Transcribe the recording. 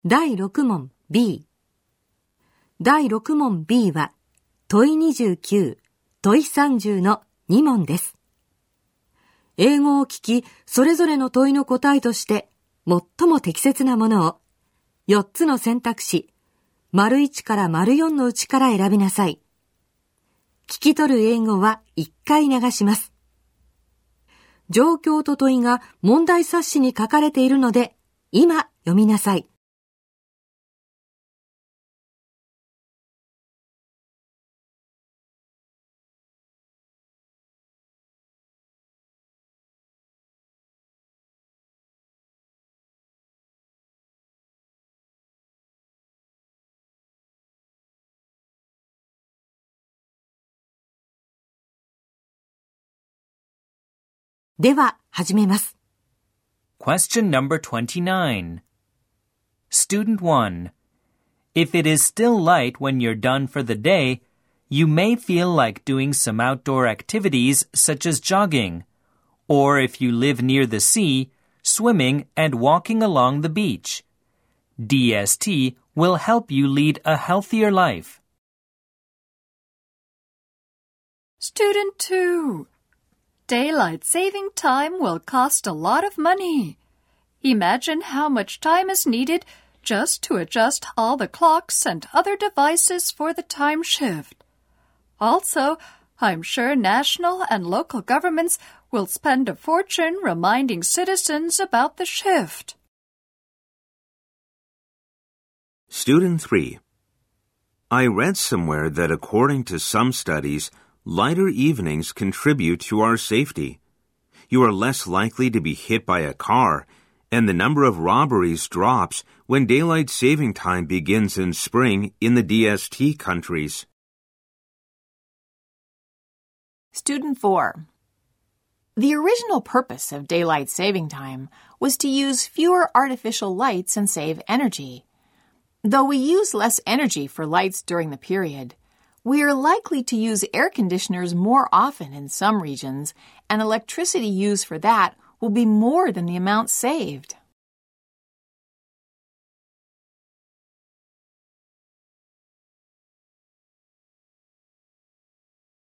第6問 B。第6問 B は問い29、問い30の2問です。英語を聞き、それぞれの問いの答えとして最も適切なものを4つの選択肢、①から�4のうちから選びなさい。聞き取る英語は1回流します。状況と問いが問題冊子に書かれているので、今読みなさい。では、始めます。 Question number 29. Student 1. If it is still light when you're done for the day, you may feel like doing some outdoor activities such as jogging, or if you live near the sea, swimming and walking along the beach. DST will help you lead a healthier life. Student 2. Daylight saving time will cost a lot of money. Imagine how much time is needed just to adjust all the clocks and other devices for the time shift. Also, I'm sure national and local governments will spend a fortune reminding citizens about the shift. Student 3. I read somewhere that according to some studies, lighter evenings contribute to our safety. You are less likely to be hit by a car, and the number of robberies drops when daylight saving time begins in spring in the DST countries. Student 4. The original purpose of daylight saving time was to use fewer artificial lights and save energy. Though we use less energy for lights during the period, we are likely to use air conditioners more often in some regions, and electricity used for that will be more than the amount saved.